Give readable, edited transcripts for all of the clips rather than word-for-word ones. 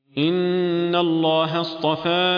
إن الله اصطفى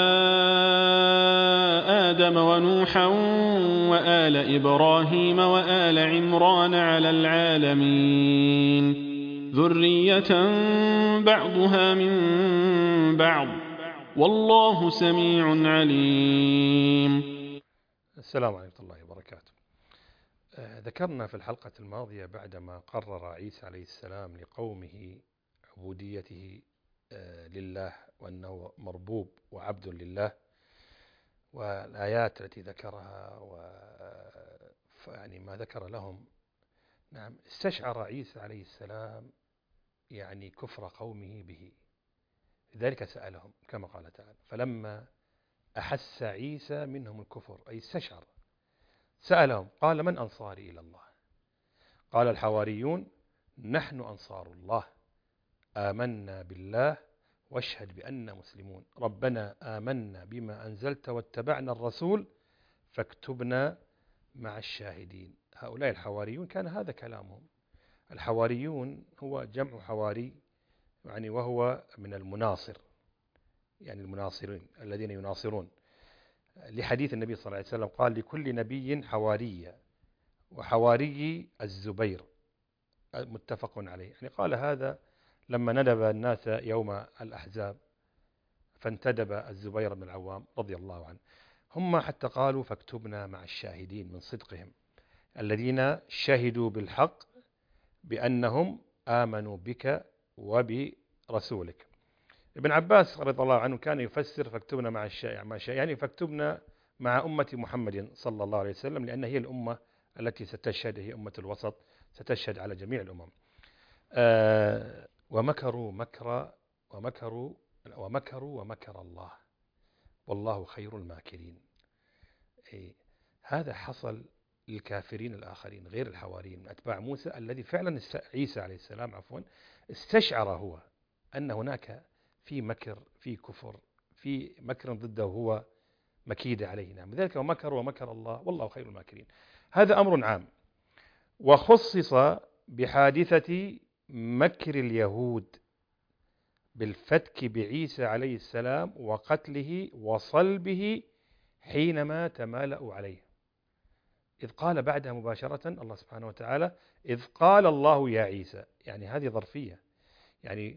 آدم ونوحا وآل إبراهيم وآل عمران على العالمين ذرية بعضها من بعض والله سميع عليم. السلام عليكم ورحمة الله وبركاته. ذكرنا في الحلقة الماضية بعدما قرر عيسى عليه السلام لقومه عبوديته لله وأنه مربوب وعبد لله، والآيات التي ذكرها يعني ما ذكر لهم. نعم، استشعر عيسى عليه السلام يعني كفر قومه به، لذلك سألهم كما قال تعالى: فلما أحس عيسى منهم الكفر، أي استشعر، سألهم قال: من أنصاري إلى الله؟ قال الحواريون: نحن أنصار الله، آمنا بالله واشهد بأننا مسلمون، ربنا آمنا بما أنزلت واتبعنا الرسول فاكتبنا مع الشاهدين. هؤلاء الحواريون كان هذا كلامهم. الحواريون هو جمع حواري، يعني وهو من المناصر، يعني المناصرين الذين يناصرون، لحديث النبي صلى الله عليه وسلم قال: لكل نبي حواري، وحواري الزبير، متفق عليه. يعني قال هذا لما ندب الناس يوم الأحزاب، فانتدب الزبير بن العوام رضي الله عنه. هم حتى قالوا: فاكتبنا مع الشاهدين، من صدقهم، الذين شهدوا بالحق بأنهم آمنوا بك وبرسولك. ابن عباس رضي الله عنه كان يفسر فاكتبنا مع يعني فاكتبنا مع أمة محمد صلى الله عليه وسلم، لأن هي الأمة التي ستشهد، هي أمة الوسط، ستشهد على جميع الأمم. ومكروا مكر ومكر الله والله خير الماكرين. هذا حصل للكافرين الآخرين غير الحواريين من أتباع موسى، الذي فعلا عيسى عليه السلام استشعر هو أن هناك في مكر، في كفر، في مكر ضده هو مكيد عليه. نعم، لذلك ومكر الله والله خير الماكرين. هذا أمر عام، وخصص بحادثة مكر اليهود بالفتك بعيسى عليه السلام وقتله وصلبه حينما تمالأوا عليه، إذ قال بعدها مباشرة الله سبحانه وتعالى: إذ قال الله يا عيسى. يعني هذه ظرفية، يعني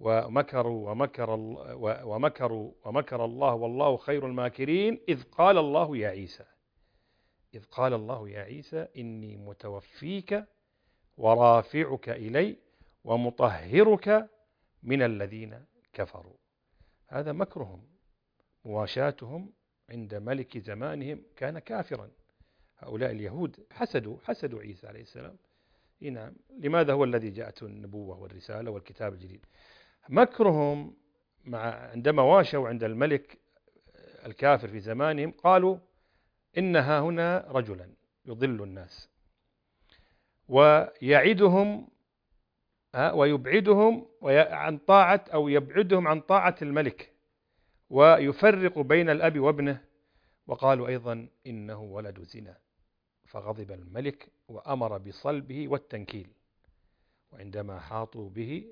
ومكر الله والله خير الماكرين إذ قال الله يا عيسى. إذ قال الله يا عيسى إني متوفيك ورافعك إلي ومطهرك من الذين كفروا. هذا مكرهم، مواشاتهم عند ملك زمانهم كان كافرا. هؤلاء اليهود حسدوا عيسى عليه السلام. نعم، لماذا هو الذي جاءته النبوة والرسالة والكتاب الجديد. مكرهم عندما واشوا عند الملك الكافر في زمانهم، قالوا: إنها هنا رجلا يضل الناس ويعدهم ويبعدهم عن طاعة، أو يبعدهم عن طاعة الملك، ويفرق بين الأب وابنه. وقالوا أيضا: إنه ولد زنا. فغضب الملك وأمر بصلبه والتنكيل. وعندما حاطوا به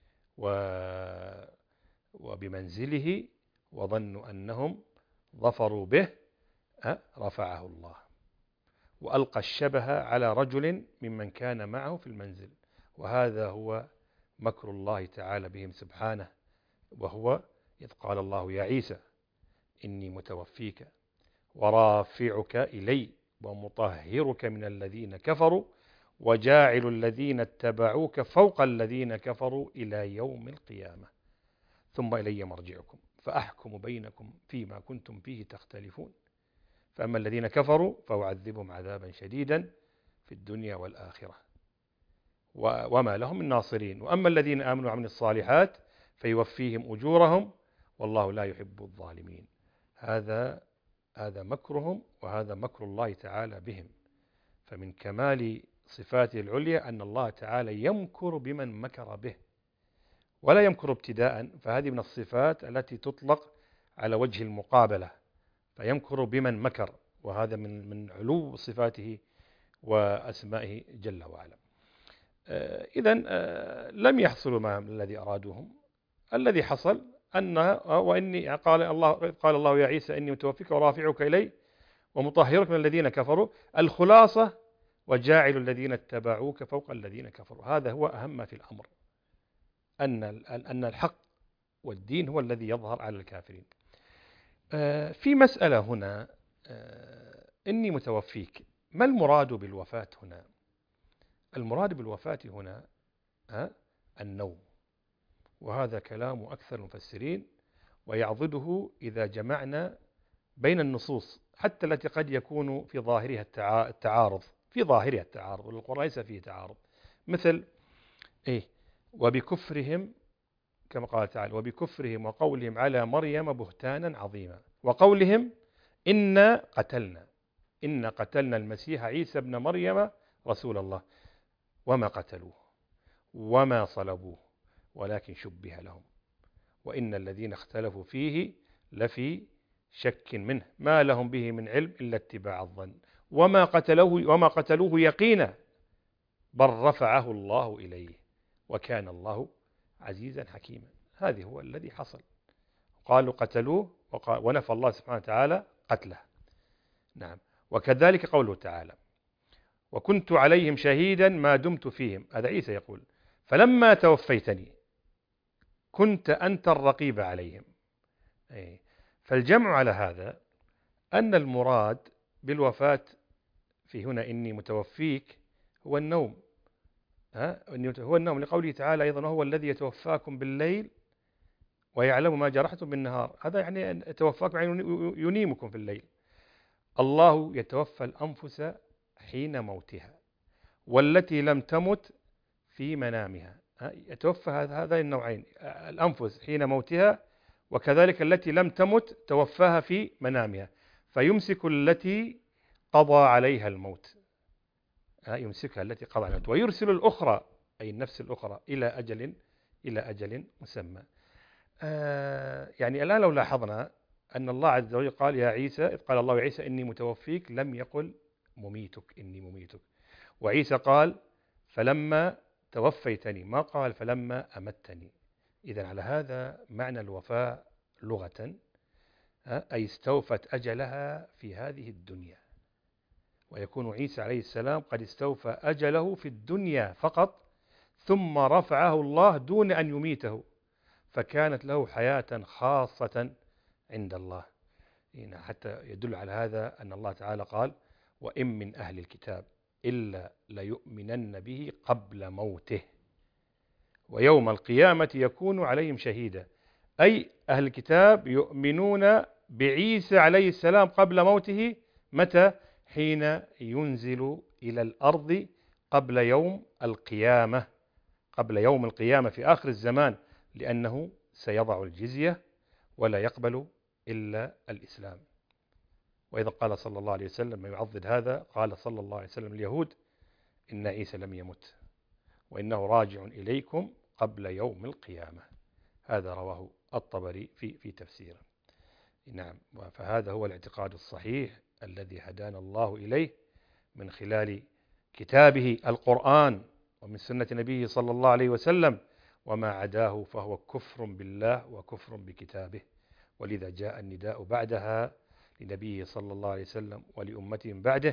وبمنزله وظنوا أنهم ظفروا به، رفعه الله وألقى الشبه على رجل ممن كان معه في المنزل. وهذا هو مكر الله تعالى بهم سبحانه، وهو إذ قال الله يا عيسى إني متوفيك ورافعك إلي ومطهرك من الذين كفروا وجاعل الذين اتبعوك فوق الذين كفروا إلى يوم القيامة ثم إلي مرجعكم فأحكم بينكم فيما كنتم فيه تختلفون. فأما الذين كفروا فأعذبهم عذابا شديدا في الدنيا والآخرة وما لهم من ناصرين، وأما الذين آمنوا وعملوا الصالحات فيوفيهم أجورهم والله لا يحب الظالمين. هذا مكرهم، وهذا مكر الله تعالى بهم. فمن كمال صفاته العليا أن الله تعالى يمكر بمن مكر به، ولا يمكر ابتداء، فهذه من الصفات التي تطلق على وجه المقابلة، فيمكر بمن مكر، وهذا من علو صفاته وأسمائه جل وعلا. إذن لم يحصلوا ما الذي أرادوهم. الذي حصل وإني قال الله يا عيسى إني متوفيك ورافعك إلي ومطهرك من الذين كفروا. الخلاصة وجاعل الذين اتبعوك فوق الذين كفروا. هذا هو أهم ما في الأمر، أن الحق والدين هو الذي يظهر على الكافرين. في مسألة هنا، إني متوفيك، ما المراد بالوفاة هنا؟ المراد بالوفاة هنا النوم، وهذا كلام أكثر المفسرين، ويعضده إذا جمعنا بين النصوص حتى التي قد يكون في ظاهرها التعارض، والقرآن ليس فيه تعارض، مثل وبكفرهم، كما قال تعالى وبكفرهم وقولهم على مريم بهتانا عظيما، وقولهم إنا قتلنا المسيح عيسى ابن مريم رسول الله وما قتلوه وما صلبوه ولكن شبه لهم وإن الذين اختلفوا فيه لفي شك منه ما لهم به من علم إلا اتباع الظن وما قتلوه يقينا بل رفعه الله إليه وكان الله عزيزا حكيما. هذه هو الذي حصل، قالوا قتلوه ونفى الله سبحانه وتعالى قتله. نعم. وكذلك قوله تعالى وكنت عليهم شهيدا ما دمت فيهم، هذا عيسى يقول فلما توفيتني كنت أنت الرقيب عليهم. فالجمع على هذا أن المراد بالوفاة في هنا إني متوفيك هو النوم، هو النوم، لقوله تعالى أيضا هو الذي يتوفاكم بالليل ويعلم ما جرحتم بالنهار. هذا يعني يتوفاكم يعني ينيمكم في الليل. الله يتوفى الأنفس حين موتها والتي لم تمت في منامها. يتوفى هذين النوعين، الأنفس حين موتها وكذلك التي لم تمت توفاها في منامها، فيمسك التي قضى عليها الموت، يمسكها التي قضى عليها الموت ويرسل الأخرى أي النفس الأخرى إلى أجل مسمى. يعني الآن لو لاحظنا أن الله عز وجل قال يا عيسى، إذ قال الله يا عيسى إني متوفيك، لم يقل مميتك إني مميتك. وعيسى قال فلما توفيتني، ما قال فلما أمتني. إذن على هذا معنى الوفاء لغة أي استوفت أجلها في هذه الدنيا، ويكون عيسى عليه السلام قد استوفى أجله في الدنيا فقط ثم رفعه الله دون أن يميته، فكانت له حياة خاصة عند الله. حتى يدل على هذا أن الله تعالى قال وإن من أهل الكتاب إلا ليؤمنن به قبل موته ويوم القيامة يكون عليهم شهيدا. أي أهل الكتاب يؤمنون بعيسى عليه السلام قبل موته. متى؟ حين ينزل إلى الأرض قبل يوم القيامة، في آخر الزمان، لأنه سيضع الجزية ولا يقبل إلا الإسلام. وإذا قال صلى الله عليه وسلم ما يعضد هذا، قال صلى الله عليه وسلم اليهود إن عيسى لم يمت وإنه راجع إليكم قبل يوم القيامة. هذا رواه الطبري في تفسيره. نعم. فهذا هو الاعتقاد الصحيح الذي هدانا الله إليه من خلال كتابه القرآن ومن سنة نبيه صلى الله عليه وسلم، وما عداه فهو كفر بالله وكفر بكتابه. ولذا جاء النداء بعدها لنبيه صلى الله عليه وسلم ولأمته من بعده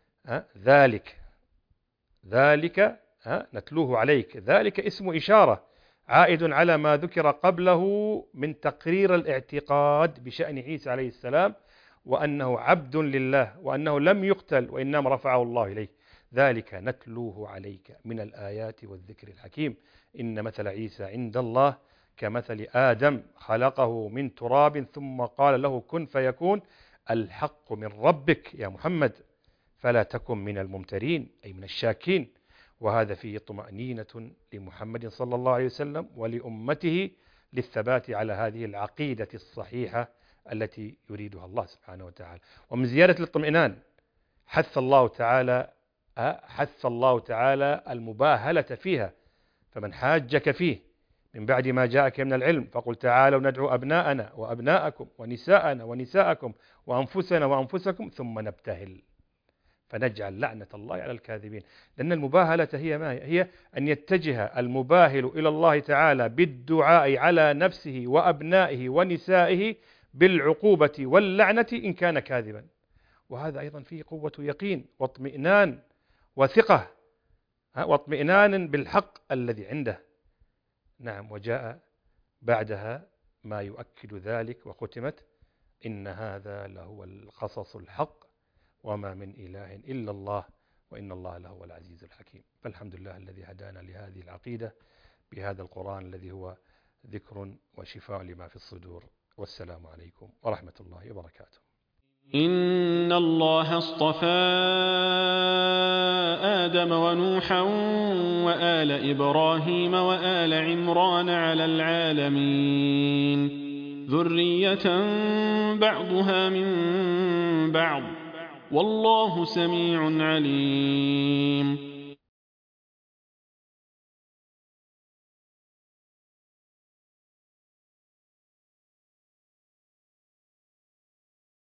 ذلك نتلوه عليك. ذلك اسم إشارة عائد على ما ذكر قبله من تقرير الاعتقاد بشأن عيسى عليه السلام، وأنه عبد لله وأنه لم يقتل وإنما رفعه الله إليه. ذلك نتلوه عليك من الآيات والذكر الحكيم. إن مثل عيسى عند الله كمثل آدم خلقه من تراب ثم قال له كن فيكون. الحق من ربك يا محمد فلا تكن من الممترين أي من الشاكين. وهذا فيه طمأنينة لمحمد صلى الله عليه وسلم ولأمته للثبات على هذه العقيدة الصحيحة التي يريدها الله سبحانه وتعالى. ومن زيادة الاطمئنان حث الله تعالى المباهلة فيها. فمن حاجك فيه من بعد ما جاءك من العلم فقل تعالوا ندعو أبناءنا وأبناءكم ونساءنا ونساءكم وأنفسنا وأنفسكم ثم نبتهل فنجعل لعنة الله على الكاذبين. لأن المباهلة هي ما هي أن يتجه المباهل إلى الله تعالى بالدعاء على نفسه وأبنائه ونسائه بالعقوبة واللعنة إن كان كاذبا، وهذا أيضا فيه قوة يقين واطمئنان وثقة واطمئنان بالحق الذي عنده. نعم. وجاء بعدها ما يؤكد ذلك وختمت: إن هذا لهو القصص الحق وما من إله إلا الله وإن الله لهو العزيز الحكيم. فالحمد لله الذي هدانا لهذه العقيدة بهذا القرآن الذي هو ذكر وشفاء لما في الصدور. والسلام عليكم ورحمة الله وبركاته. إن الله اصطفى آدم ونوحا وآل إبراهيم وآل عمران على العالمين ذرية بعضها من بعض والله سميع عليم.